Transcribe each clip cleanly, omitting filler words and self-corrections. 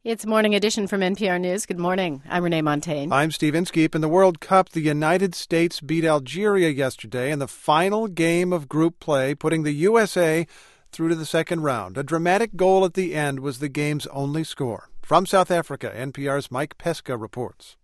It's Morning Edition from NPR News. Good morning. I'm Renee Montagne. I'm Steve Inskeep. In the World Cup, the United States beat Algeria yesterday in the final game of group play, putting the USA through to the second round. A dramatic goal at the end was the game's only score. From South Africa, NPR's Mike Pesca reports.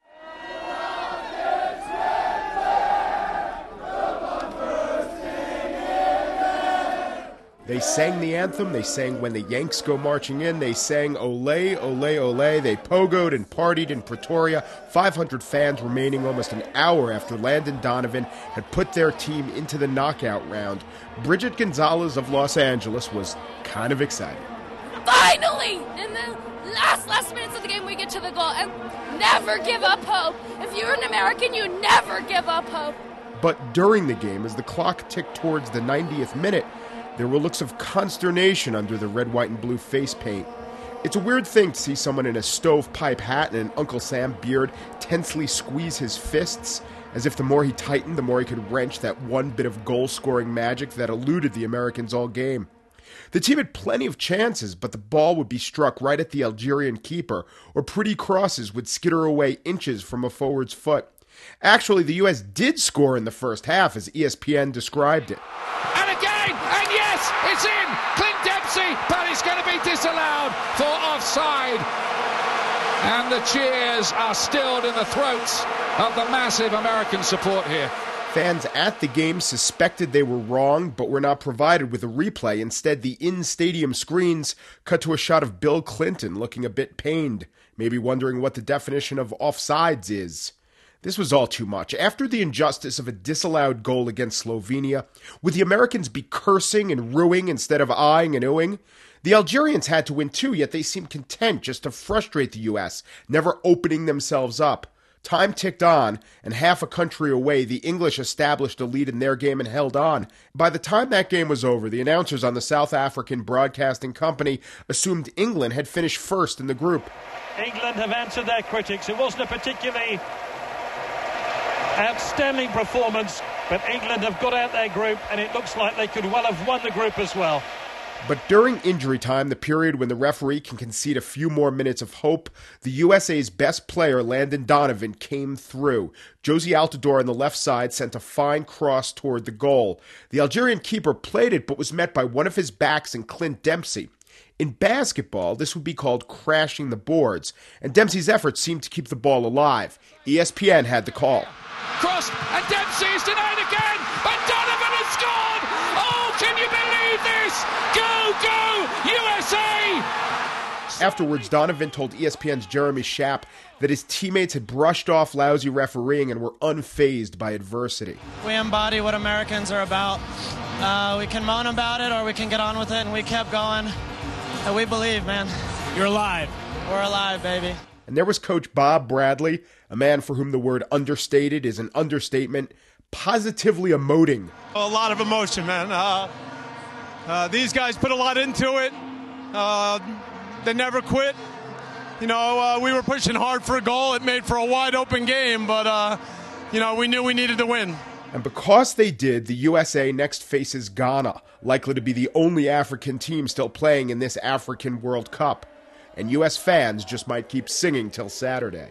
They sang the anthem, they sang When the Yanks Go Marching In, they sang Ole, Ole, Ole, they pogoed and partied in Pretoria, 500 fans remaining almost an hour after Landon Donovan had put their team into the knockout round. Bridget Gonzalez of Los Angeles was kind of excited. Finally! In the last minutes of the game we get to the goal, and never give up hope. If you're an American, you never give up hope. But during the game, as the clock ticked towards the 90th minute, there were looks of consternation under the red, white, and blue face paint. It's a weird thing to see someone in a stovepipe hat and an Uncle Sam beard tensely squeeze his fists, as if the more he tightened, the more he could wrench that one bit of goal-scoring magic that eluded the Americans all game. The team had plenty of chances, but the ball would be struck right at the Algerian keeper, or pretty crosses would skitter away inches from a forward's foot. Actually, the U.S. did score in the first half, as ESPN described it. And again, and yes, it's in! Clint Dempsey, but it's going to be disallowed for offside. And the cheers are stilled in the throats of the massive American support here. Fans at the game suspected they were wrong, but were not provided with a replay. Instead, the in-stadium screens cut to a shot of Bill Clinton looking a bit pained, maybe wondering what the definition of offsides is. This was all too much. After the injustice of a disallowed goal against Slovenia, would the Americans be cursing and ruing instead of eyeing and oohing? The Algerians had to win too, yet they seemed content just to frustrate the U.S., never opening themselves up. Time ticked on, and half a country away, the English established a lead in their game and held on. By the time that game was over, the announcers on the South African Broadcasting Company assumed England had finished first in the group. England have answered their critics. It wasn't a particularly outstanding performance, but England have got out their group, and it looks like they could well have won the group as well. But during injury time, the period when the referee can concede a few more minutes of hope, the USA's best player, Landon Donovan, came through. Jozy Altidore on the left side sent a fine cross toward the goal. The Algerian keeper played it, but was met by one of his backs and Clint Dempsey. In basketball, this would be called crashing the boards, and Dempsey's efforts seemed to keep the ball alive. ESPN had the call. Crossed, and Dempsey is denied again, but Donovan has scored! Oh, can you believe this? Go, USA! Afterwards, Donovan told ESPN's Jeremy Schaap that his teammates had brushed off lousy refereeing and were unfazed by adversity. We embody what Americans are about. We can moan about it or we can get on with it, and we kept going. And we believe, man. You're alive. We're alive, baby. And there was Coach Bob Bradley, a man for whom the word understated is an understatement, positively emoting. A lot of emotion, man. These guys put a lot into it. They never quit. You know, we were pushing hard for a goal. It made for a wide open game, but, we knew we needed to win. And because they did, the USA next faces Ghana, likely to be the only African team still playing in this African World Cup. And U.S. fans just might keep singing till Saturday.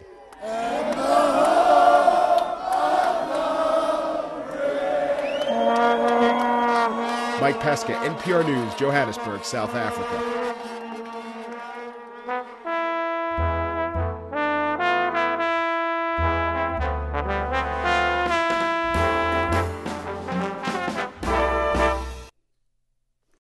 Mike Pesca, NPR News, Johannesburg, South Africa.